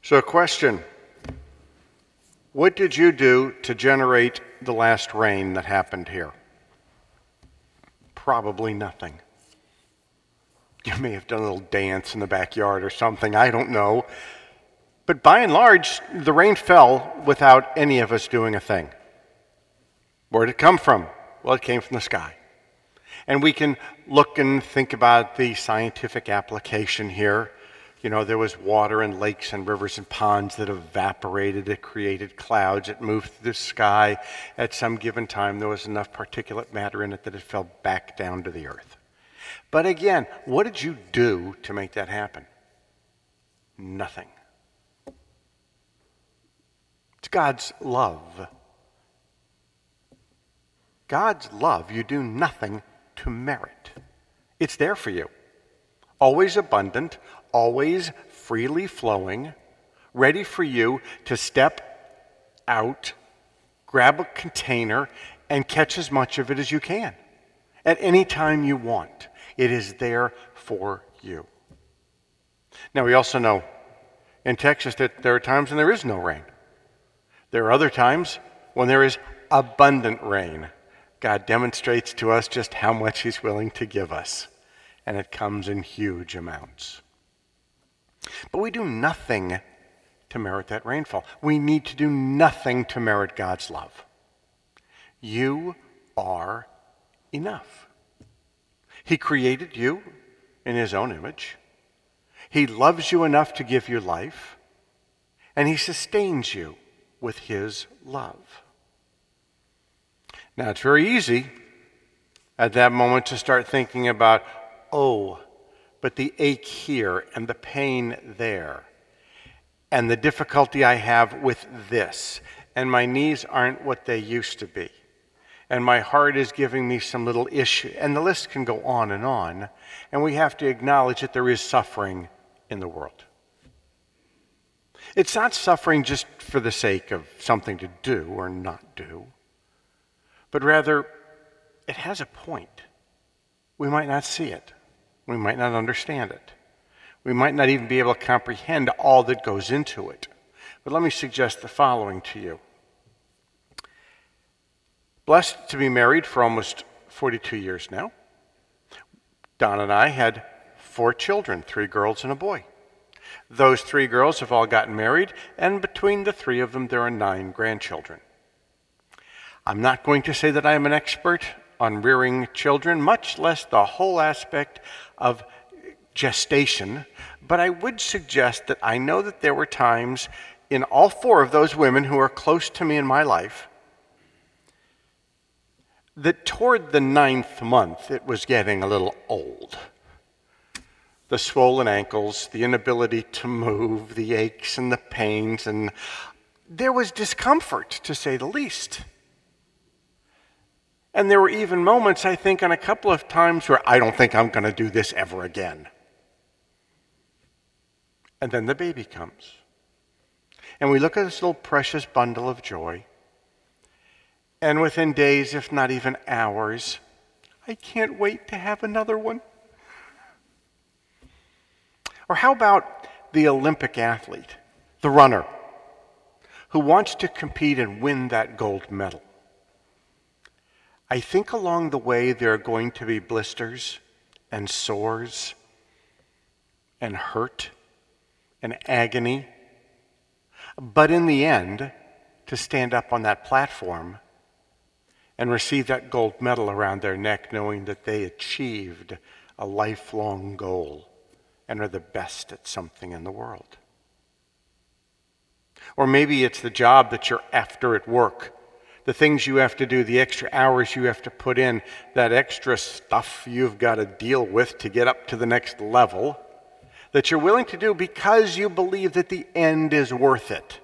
So, question. What did you do to generate the last rain that happened here? Probably nothing. You may have done a little dance in the backyard or something, I don't know. But by and large, the rain fell without any of us doing a thing. Where did it come from? Well, it came from the sky. And we can look and think about the scientific application here. You know, there was water in lakes and rivers and ponds that evaporated. It created clouds. It moved through the sky. At some given time, there was enough particulate matter in it that it fell back down to the earth. But again, what did you do to make that happen? Nothing. It's God's love. God's love you do nothing to merit. It's there for you. Always abundant, always freely flowing, ready for you to step out, grab a container, and catch as much of it as you can at any time you want. It is there for you. Now, we also know in Texas that there are times when there is no rain. There are other times when there is abundant rain. God demonstrates to us just how much He's willing to give us, and it comes in huge amounts. But we do nothing to merit that rainfall. We need to do nothing to merit God's love. You are enough. He created you in His own image. He loves you enough to give you life, and He sustains you with His love. Now, it's very easy at that moment to start thinking about, but the ache here and the pain there and the difficulty I have with this, and my knees aren't what they used to be, and my heart is giving me some little issue, and the list can go on, and we have to acknowledge that there is suffering in the world. It's not suffering just for the sake of something to do or not do, but rather it has a point. We might not see it. We might not understand it. We might not even be able to comprehend all that goes into it. But let me suggest the following to you. Blessed to be married for almost 42 years now. Don and I had 4 children, 3 girls and a boy. Those 3 girls have all gotten married, and between the 3 of them, there are 9 grandchildren. I'm not going to say that I am an expert on rearing children, much less the whole aspect of gestation, but I would suggest that I know that there were times in all 4 of those women who are close to me in my life that toward the 9th month it was getting a little old. The swollen ankles, the inability to move, the aches and the pains, and there was discomfort, to say the least. And there were even moments, I think, on a couple of times where I don't think I'm going to do this ever again. And then the baby comes. And we look at this little precious bundle of joy. And within days, if not even hours, I can't wait to have another one. Or how about the Olympic athlete, the runner, who wants to compete and win that gold medal? I think along the way there are going to be blisters and sores and hurt and agony. But in the end, to stand up on that platform and receive that gold medal around their neck, knowing that they achieved a lifelong goal and are the best at something in the world. Or maybe it's the job that you're after at work, the things you have to do, the extra hours you have to put in, that extra stuff you've got to deal with to get up to the next level, that you're willing to do because you believe that the end is worth it.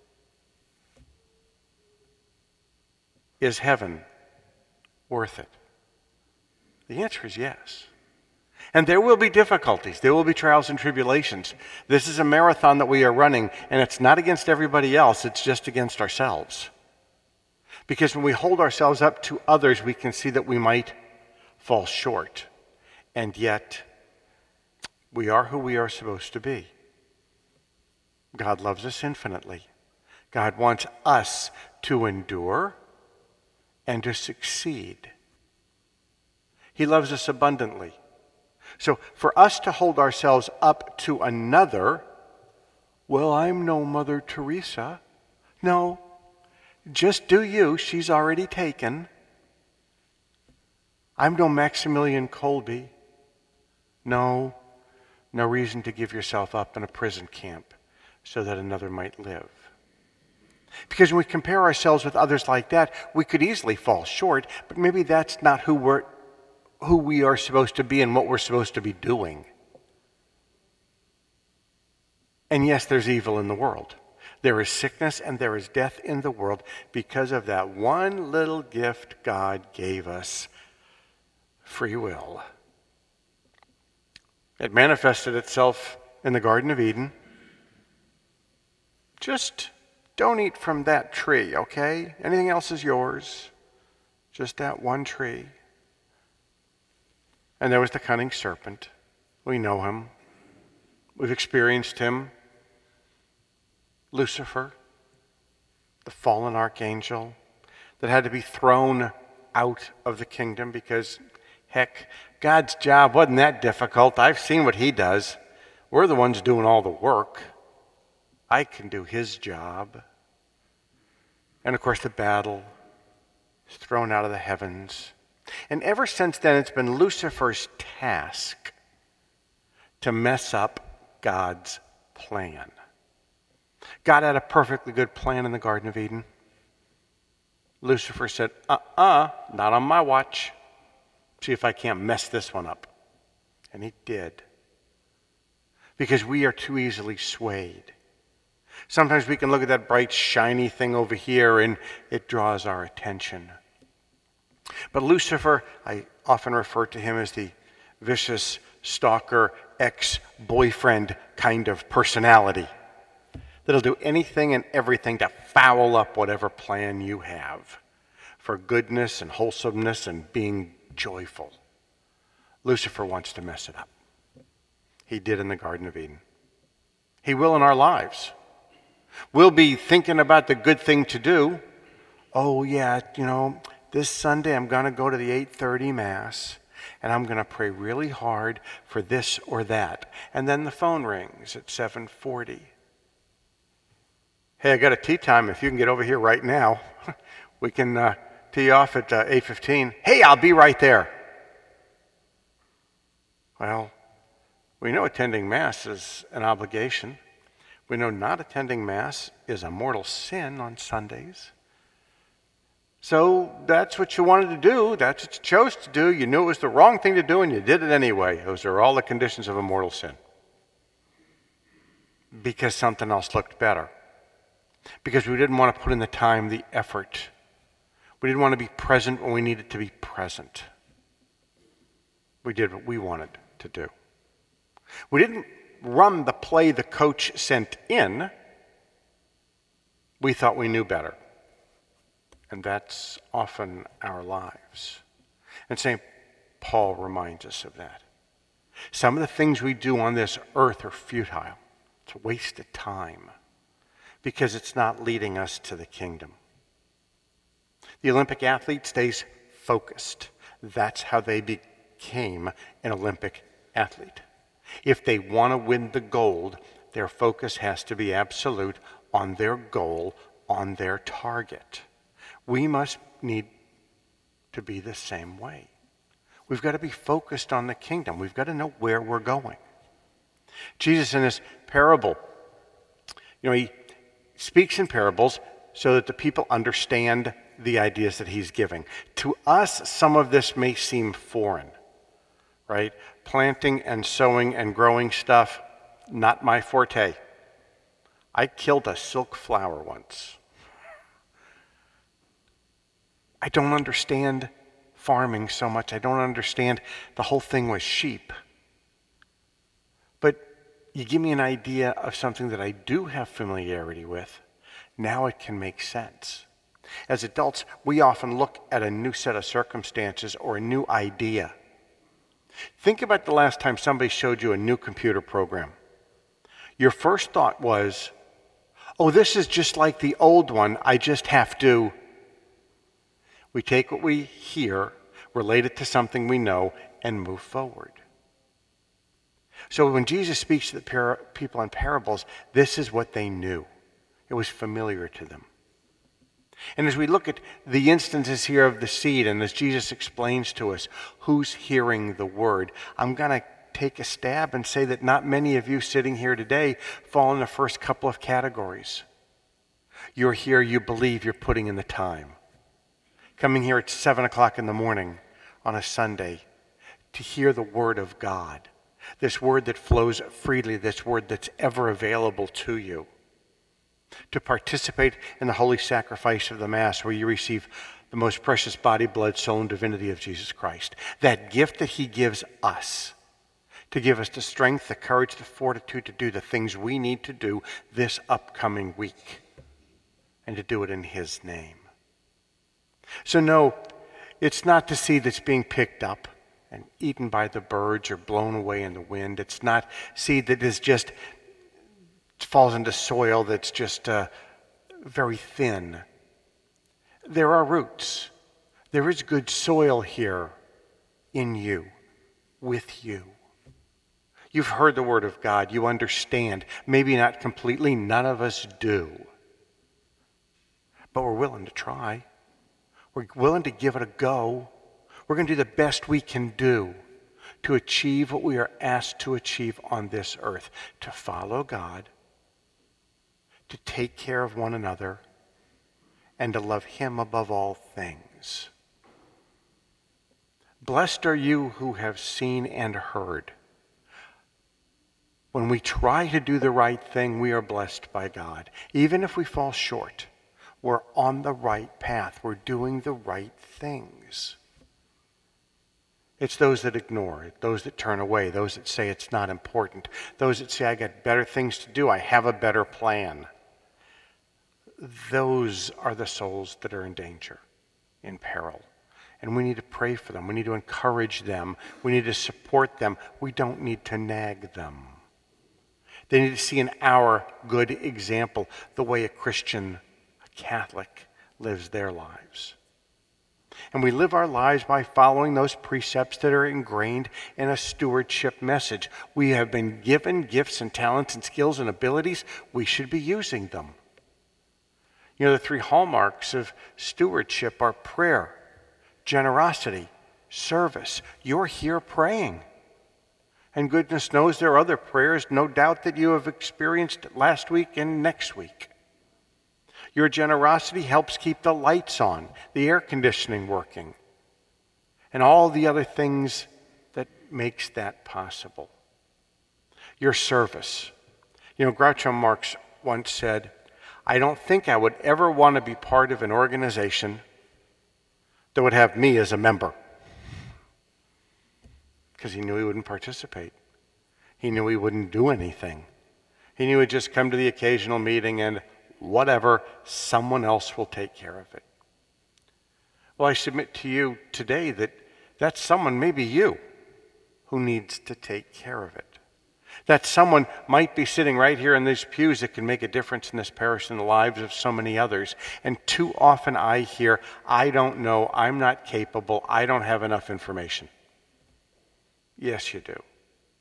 Is heaven worth it? The answer is yes. And there will be difficulties. There will be trials and tribulations. This is a marathon that we are running, and it's not against everybody else. It's just against ourselves. Because when we hold ourselves up to others, we can see that we might fall short. And yet, we are who we are supposed to be. God loves us infinitely. God wants us to endure and to succeed. He loves us abundantly. So for us to hold ourselves up to another, well, I'm no Mother Teresa. No, just do you. She's already taken. I'm no Maximilian Kolbe. No reason to give yourself up in a prison camp so that another might live. Because when we compare ourselves with others like that, we could easily fall short, but maybe that's not who we are supposed to be and what we're supposed to be doing. And yes, there's evil in the world. There is sickness and there is death in the world because of that one little gift God gave us, free will. It manifested itself in the Garden of Eden. Just don't eat from that tree, okay? Anything else is yours. Just that one tree. And there was the cunning serpent. We know him. We've experienced him. Lucifer, the fallen archangel that had to be thrown out of the kingdom because, heck, God's job wasn't that difficult. I've seen what he does. We're the ones doing all the work. I can do his job. And of course the battle is thrown out of the heavens. And ever since then it's been Lucifer's task to mess up God's plan. God had a perfectly good plan in the Garden of Eden. Lucifer said, not on my watch. See if I can't mess this one up. And he did. Because we are too easily swayed. Sometimes we can look at that bright, shiny thing over here and it draws our attention. But Lucifer, I often refer to him as the vicious stalker, ex-boyfriend kind of personality that'll do anything and everything to foul up whatever plan you have for goodness and wholesomeness and being joyful. Lucifer wants to mess it up. He did in the Garden of Eden. He will in our lives. We'll be thinking about the good thing to do. Oh yeah, this Sunday I'm going to go to the 8:30 Mass and I'm going to pray really hard for this or that. And then the phone rings at 7:40. Hey, I got a tea time. If you can get over here right now, we can tee you off at 8:15. Hey, I'll be right there. Well, we know attending Mass is an obligation. We know not attending Mass is a mortal sin on Sundays. So that's what you wanted to do. That's what you chose to do. You knew it was the wrong thing to do, and you did it anyway. Those are all the conditions of a mortal sin. Because something else looked better. Because we didn't want to put in the time, the effort. We didn't want to be present when we needed to be present. We did what we wanted to do. We didn't run the play the coach sent in. We thought we knew better. And that's often our lives. And St. Paul reminds us of that. Some of the things we do on this earth are futile. It's a waste of time because it's not leading us to the kingdom. The Olympic athlete stays focused. That's how they became an Olympic athlete. If they want to win the gold, their focus has to be absolute on their goal, on their target. We must need to be the same way. We've got to be focused on the kingdom. We've got to know where we're going. Jesus in this parable, he speaks in parables so that the people understand the ideas that he's giving. To us, some of this may seem foreign, right? Planting and sowing and growing stuff, not my forte. I killed a silk flower once. I don't understand farming so much. I don't understand the whole thing with sheep. But you give me an idea of something that I do have familiarity with. Now it can make sense. As adults, we often look at a new set of circumstances or a new idea. Think about the last time somebody showed you a new computer program. Your first thought was, Oh, this is just like the old one. I just have to. We take what we hear, relate it to something we know, and move forward. So when Jesus speaks to the people in parables, this is what they knew. It was familiar to them. And as we look at the instances here of the seed, and as Jesus explains to us who's hearing the word, I'm going to take a stab and say that not many of you sitting here today fall in the first couple of categories. You're here, you believe, you're putting in the time. Coming here at 7 o'clock in the morning on a Sunday to hear the word of God. This word that flows freely, this word that's ever available to you. To participate in the holy sacrifice of the Mass, where you receive the most precious body, blood, soul, and divinity of Jesus Christ. That gift that he gives us, to give us the strength, the courage, the fortitude to do the things we need to do this upcoming week, and to do it in his name. So no, it's not the seed that's being picked up and eaten by the birds or blown away in the wind. It's not seed that is just falls into soil that's just very thin. There are roots. There is good soil here in you, with you. You've heard the word of God. You understand. Maybe not completely. None of us do. But we're willing to try. We're willing to give it a go. We're going to do the best we can do to achieve what we are asked to achieve on this earth. To follow God, to take care of one another, and to love him above all things. Blessed are you who have seen and heard. When we try to do the right thing, we are blessed by God. Even if we fall short, we're on the right path. We're doing the right things. It's those that ignore it, those that turn away, those that say it's not important, those that say I got better things to do, I have a better plan. Those are the souls that are in danger, in peril. And we need to pray for them. We need to encourage them. We need to support them. We don't need to nag them. They need to see in our good example the way a Christian, a Catholic, lives their lives. And we live our lives by following those precepts that are ingrained in a stewardship message. We have been given gifts and talents and skills and abilities. We should be using them. You know, the 3 hallmarks of stewardship are prayer, generosity, service. You're here praying. And goodness knows there are other prayers, no doubt, that you have experienced last week and next week. Your generosity helps keep the lights on, the air conditioning working, and all the other things that makes that possible. Your service. You know, Groucho Marx once said, I don't think I would ever want to be part of an organization that would have me as a member. Because he knew he wouldn't participate. He knew he wouldn't do anything. He knew he'd just come to the occasional meeting and whatever, someone else will take care of it. Well, I submit to you today that that someone may be you who needs to take care of it. That someone might be sitting right here in these pews that can make a difference in this parish and the lives of so many others. And too often I hear, I don't know, I'm not capable, I don't have enough information. Yes, you do.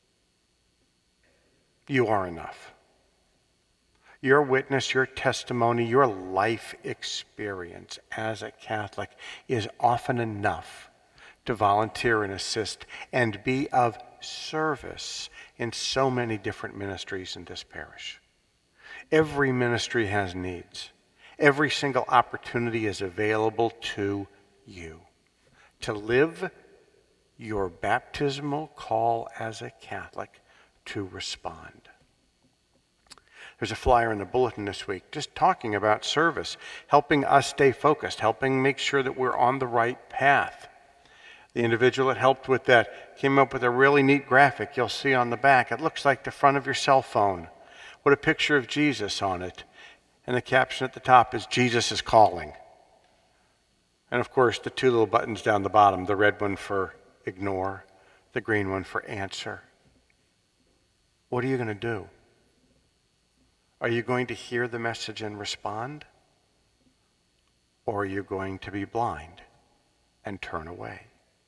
You are enough. Your witness, your testimony, your life experience as a Catholic is often enough to volunteer and assist and be of service in so many different ministries in this parish. Every ministry has needs. Every single opportunity is available to you to live your baptismal call as a Catholic, to respond. There's a flyer in the bulletin this week just talking about service, helping us stay focused, helping make sure that we're on the right path. The individual that helped with that came up with a really neat graphic you'll see on the back. It looks like the front of your cell phone with a picture of Jesus on it. And the caption at the top is, Jesus is calling. And of course, the 2 little buttons down the bottom, the red one for ignore, the green one for answer. What are you going to do? Are you going to hear the message and respond? Or are you going to be blind and turn away?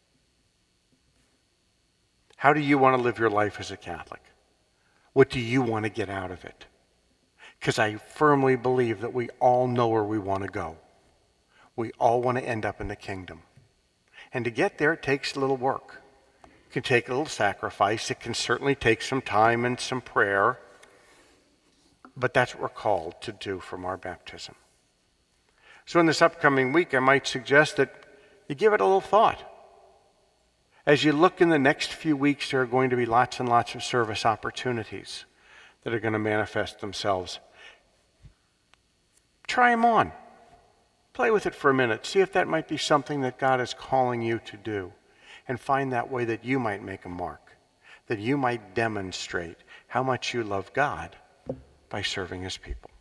How do you want to live your life as a Catholic? What do you want to get out of it? Because I firmly believe that we all know where we want to go. We all want to end up in the kingdom. And to get there, it takes a little work. It can take a little sacrifice. It can certainly take some time and some prayer. But that's what we're called to do from our baptism. So in this upcoming week, I might suggest that you give it a little thought. As you look in the next few weeks, there are going to be lots and lots of service opportunities that are going to manifest themselves. Try them on. Play with it for a minute. See if that might be something that God is calling you to do. And find that way that you might make a mark, that you might demonstrate how much you love God by serving his people.